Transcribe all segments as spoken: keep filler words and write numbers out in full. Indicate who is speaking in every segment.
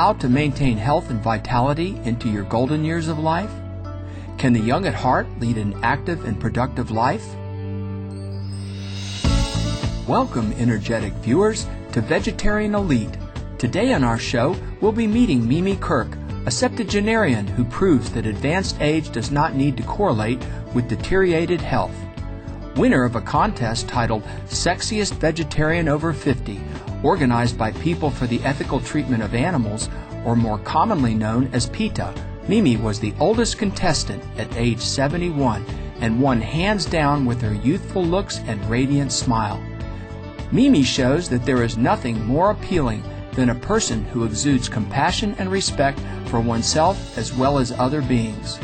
Speaker 1: how to maintain health and vitality into your golden years of life? Can the young at heart lead an active and productive life? Welcome, energetic viewers, to Vegetarian Elite. Today on our show, we'll be meeting Mimi Kirk, a septuagenarian who proves that advanced age does not need to correlate with deteriorated health. Winner of a contest titled Sexiest Vegetarian Over fifty, organized by People for the Ethical Treatment of Animals, or more commonly known as PETA, Mimi was the oldest contestant at age seventy-one and won hands down with her youthful looks and radiant smile. Mimi shows that there is nothing more appealing than a person who exudes compassion and respect for oneself as well as other beings.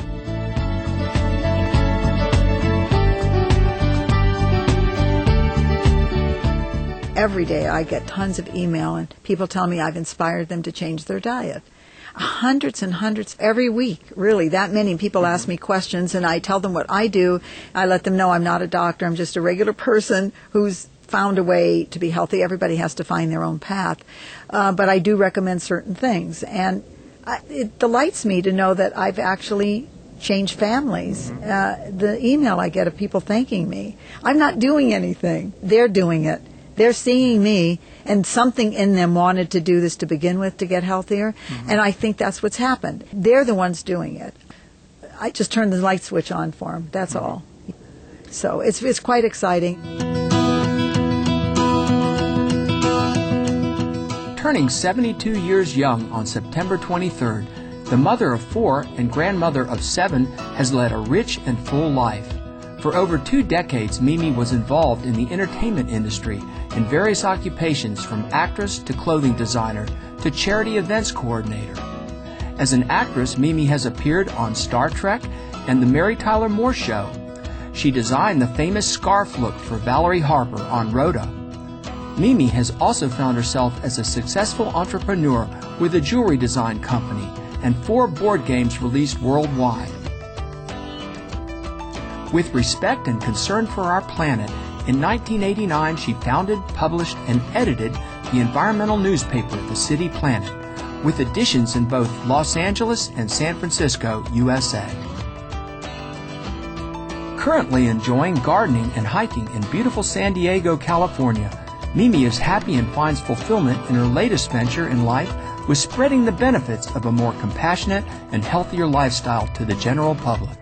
Speaker 2: Every day I get tons of email and people tell me I've inspired them to change their diet. Hundreds and hundreds every week, really, that many people ask me questions and I tell them what I do. I let them know I'm not a doctor, I'm just a regular person who's found a way to be healthy. Everybody has to find their own path. Uh, but I do recommend certain things. And I, it delights me to know that I've actually changed families. Uh, the email I get of people thanking me. I'm not doing anything. They're doing it. They're seeing me, and something in them wanted to do this to begin with to get healthier, mm-hmm. and I think that's what's happened. They're the ones doing it. I just turned the light switch on for them, that's mm-hmm. all. So it's it's quite exciting.
Speaker 1: Turning seventy-two years young on September twenty-third, the mother of four and grandmother of seven has led a rich and full life. For over two decades, Mimi was involved in the entertainment industry in various occupations, from actress to clothing designer to charity events coordinator. As an actress, Mimi has appeared on Star Trek and The Mary Tyler Moore Show. She designed the famous scarf look for Valerie Harper on Rhoda. Mimi has also found herself as a successful entrepreneur with a jewelry design company and four board games released worldwide. With respect and concern for our planet, in nineteen eighty-nine she founded, published, and edited the environmental newspaper The City Planet, with editions in both Los Angeles and San Francisco, U S A. Currently enjoying gardening and hiking in beautiful San Diego, California, Mimi is happy and finds fulfillment in her latest venture in life with spreading the benefits of a more compassionate and healthier lifestyle to the general public.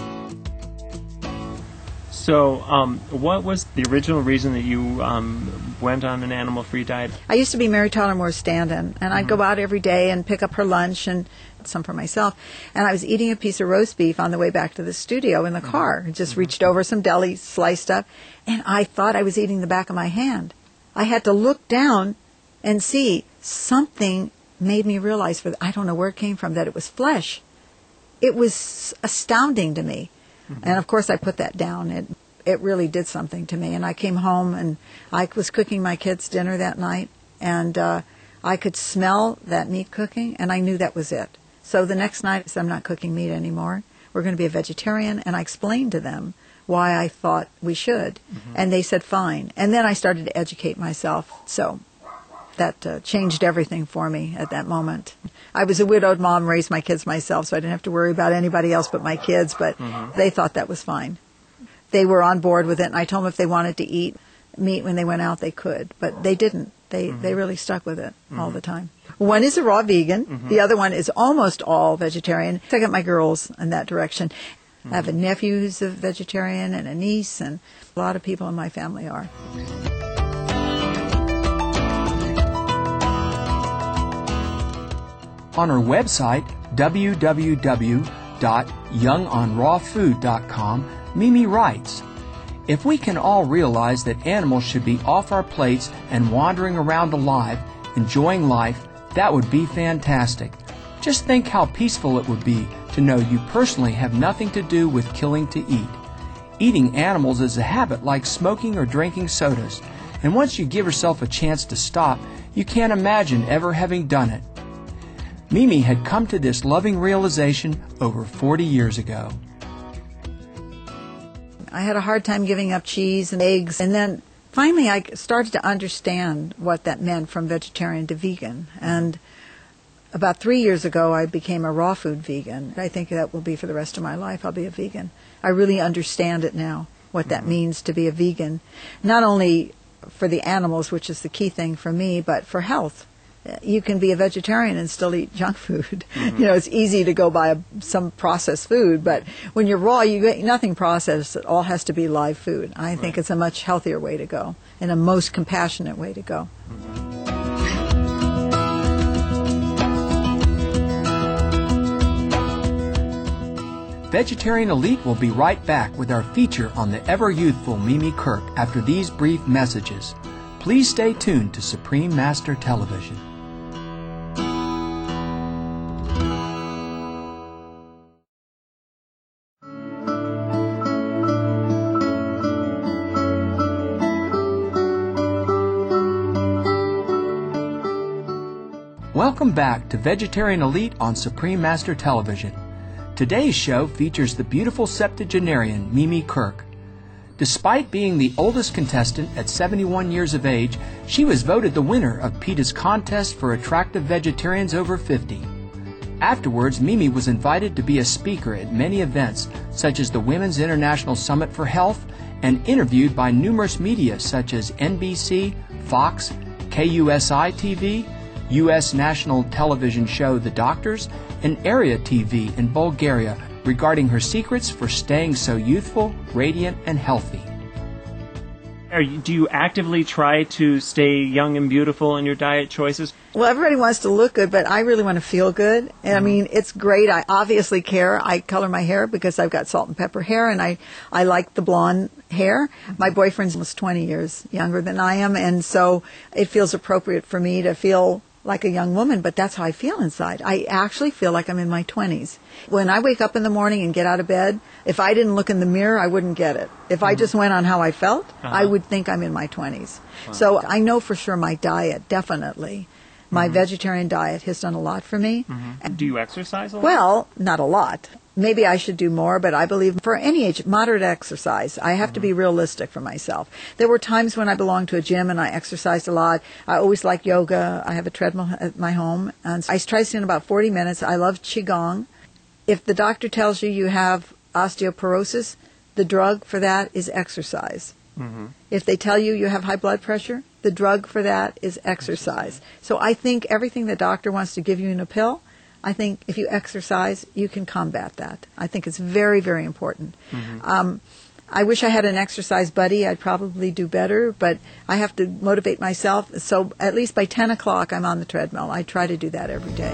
Speaker 3: So, um, what was the original reason that you um, went on an animal-free diet?
Speaker 2: I used to be Mary Tyler Moore's stand-in, and mm-hmm. I'd go out every day and pick up her lunch and some for myself. And I was eating a piece of roast beef on the way back to the studio in the mm-hmm. car. I just mm-hmm. reached over some deli, sliced up, and I thought I was eating the back of my hand. I had to look down and see something made me realize, for I don't know where it came from, that it was flesh. It was astounding to me. Mm-hmm. And of course I put that down. It it really did something to me. And I came home and I was cooking my kids' dinner that night, and uh, I could smell that meat cooking, and I knew that was it. So the next night I said, I'm not cooking meat anymore. We're going to be a vegetarian. And I explained to them why I thought we should. Mm-hmm. And they said, fine. And then I started to educate myself. So that uh, changed everything for me at that moment. I was a widowed mom, raised my kids myself, so I didn't have to worry about anybody else but my kids, but mm-hmm. they thought that was fine. They were on board with it, and I told them if they wanted to eat meat when they went out, they could, but they didn't. They mm-hmm. they really stuck with it mm-hmm. all the time. One is a raw vegan. Mm-hmm. The other one is almost all vegetarian. I got my girls in that direction. Mm-hmm. I have a nephew who's a vegetarian and a niece, and a lot of people in my family are.
Speaker 1: On her website, w w w dot young on raw food dot com, Mimi writes, "If we can all realize that animals should be off our plates and wandering around alive, enjoying life, that would be fantastic. Just think how peaceful it would be to know you personally have nothing to do with killing to eat. Eating animals is a habit like smoking or drinking sodas, and once you give yourself a chance to stop, you can't imagine ever having done it." Mimi had come to this loving realization over forty years ago.
Speaker 2: I had a hard time giving up cheese and eggs, and then finally I started to understand what that meant from vegetarian to vegan. And about three years ago, I became a raw food vegan. I think that will be for the rest of my life. I'll be a vegan. I really understand it now, what that means to be a vegan, not only for the animals, which is the key thing for me, but for health. You can be a vegetarian and still eat junk food. Mm-hmm. You know, it's easy to go buy a, some processed food, but when you're raw, you get nothing processed. It all has to be live food. I think right. It's a much healthier way to go and a most compassionate way to go. Mm-hmm.
Speaker 1: Vegetarian Elite will be right back with our feature on the ever-youthful Mimi Kirk after these brief messages. Please stay tuned to Supreme Master Television. Welcome back to Vegetarian Elite on Supreme Master Television. Today's show features the beautiful septuagenarian Mimi Kirk. Despite being the oldest contestant at seventy-one years of age, she was voted the winner of PETA's contest for attractive vegetarians over fifty. Afterwards, Mimi was invited to be a speaker at many events, such as the Women's International Summit for Health, and interviewed by numerous media such as N B C, Fox, K U S I T V, U S national television show The Doctors, and Area T V in Bulgaria regarding her secrets for staying so youthful, radiant, and healthy.
Speaker 3: Are you, do you actively try to stay young and beautiful in your diet choices?
Speaker 2: Well, everybody wants to look good, but I really want to feel good. And mm-hmm. I mean, it's great. I obviously care. I color my hair because I've got salt and pepper hair, and I, I like the blonde hair. My boyfriend's almost twenty years younger than I am, and so it feels appropriate for me to feel like a young woman, but that's how I feel inside. I actually feel like I'm in my twenties. When I wake up in the morning and get out of bed, if I didn't look in the mirror, I wouldn't get it. If mm-hmm. I just went on how I felt, uh-huh. I would think I'm in my twenties. Wow. So I know for sure my diet, definitely, my mm-hmm. vegetarian diet has done a lot for me.
Speaker 3: Mm-hmm. Do you exercise a lot?
Speaker 2: Well, not a lot. Maybe I should do more, but I believe for any age, moderate exercise. I have mm-hmm. to be realistic for myself. There were times when I belonged to a gym and I exercised a lot. I always liked yoga. I have a treadmill at my home. And I try to stay in about forty minutes. I love Qigong. If the doctor tells you you have osteoporosis, the drug for that is exercise. Mm-hmm. If they tell you you have high blood pressure, the drug for that is exercise. So I think everything the doctor wants to give you in a pill, I think if you exercise, you can combat that. I think it's very, very important. Mm-hmm. Um, I wish I had an exercise buddy. I'd probably do better, but I have to motivate myself. So at least by ten o'clock, I'm on the treadmill. I try to do that every day.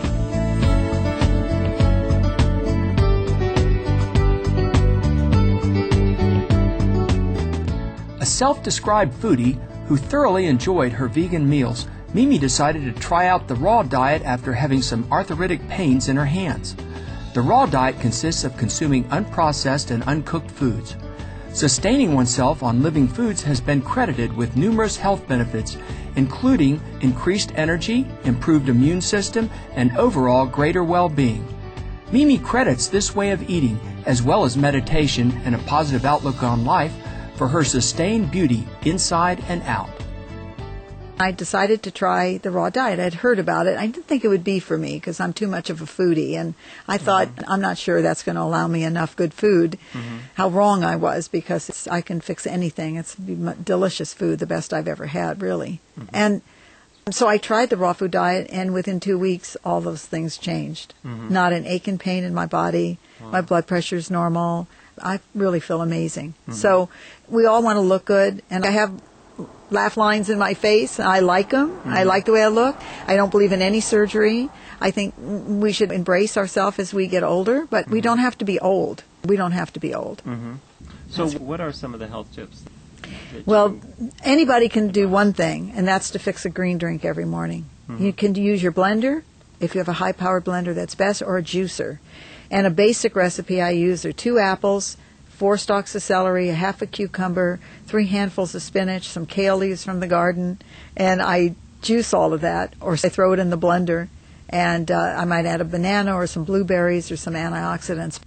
Speaker 1: A self-described foodie who thoroughly enjoyed her vegan meals, Mimi decided to try out the raw diet after having some arthritic pains in her hands. The raw diet consists of consuming unprocessed and uncooked foods. Sustaining oneself on living foods has been credited with numerous health benefits, including increased energy, improved immune system, and overall greater well-being. Mimi credits this way of eating, as well as meditation and a positive outlook on life, for her sustained beauty inside and out.
Speaker 2: I decided to try the raw diet. I'd heard about it. I didn't think it would be for me because I'm too much of a foodie, and I thought, mm-hmm. I'm not sure that's going to allow me enough good food. Mm-hmm. How wrong I was, because it's, I can fix anything. It's delicious food, the best I've ever had, really. Mm-hmm. And so I tried the raw food diet, and within two weeks, all those things changed. Mm-hmm. Not an ache and pain in my body. Wow. My blood pressure's normal. I really feel amazing. Mm-hmm. So we all want to look good, and I have laugh lines in my face. I like them. Mm-hmm. I like the way I look. I don't believe in any surgery. I think we should embrace ourselves as we get older, but mm-hmm. we don't have to be old. We don't have to be old.
Speaker 3: Mm-hmm. So that's what are some of the health tips?
Speaker 2: Well, you... anybody can do one thing, and that's to fix a green drink every morning. Mm-hmm. You can use your blender. If you have a high-powered blender, that's best, or a juicer. And a basic recipe I use are two apples, four stalks of celery, a half a cucumber, three handfuls of spinach, some kale leaves from the garden, and I juice all of that, or I throw it in the blender, and uh, I might add a banana or some blueberries or some antioxidants.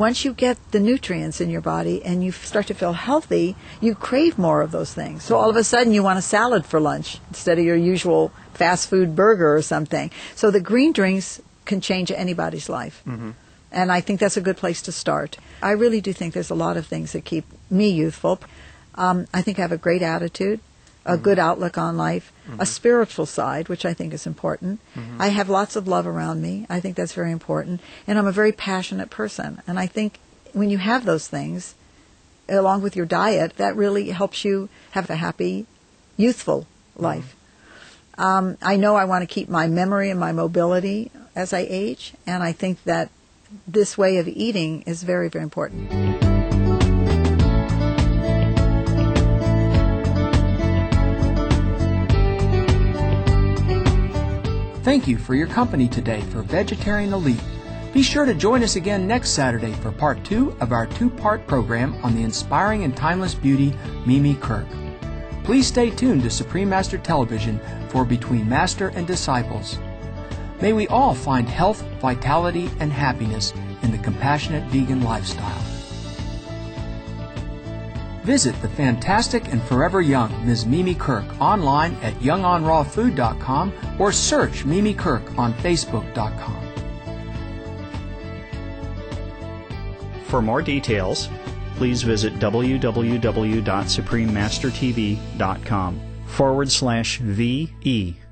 Speaker 2: Once you get the nutrients in your body and you start to feel healthy, you crave more of those things. So all of a sudden you want a salad for lunch instead of your usual fast food burger or something. So the green drinks can change anybody's life. Mm-hmm. And I think that's a good place to start. I really do think there's a lot of things that keep me youthful. Um, I think I have a great attitude, a mm-hmm. good outlook on life, mm-hmm. a spiritual side, which I think is important. Mm-hmm. I have lots of love around me. I think that's very important. And I'm a very passionate person. And I think when you have those things, along with your diet, that really helps you have a happy, youthful life. Mm-hmm. Um, I know I want to keep my memory and my mobility as I age, and I think that this way of eating is very, very important.
Speaker 1: Thank you for your company today for Vegetarian Elite. Be sure to join us again next Saturday for part two of our two-part program on the inspiring and timeless beauty, Mimi Kirk. Please stay tuned to Supreme Master Television for Between Master and Disciples. May we all find health, vitality, and happiness in the compassionate vegan lifestyle. Visit the fantastic and forever young Miz Mimi Kirk online at young on raw food dot com or search Mimi Kirk on facebook dot com.
Speaker 4: For more details, please visit w w w dot supreme master t v dot com forward slash V E.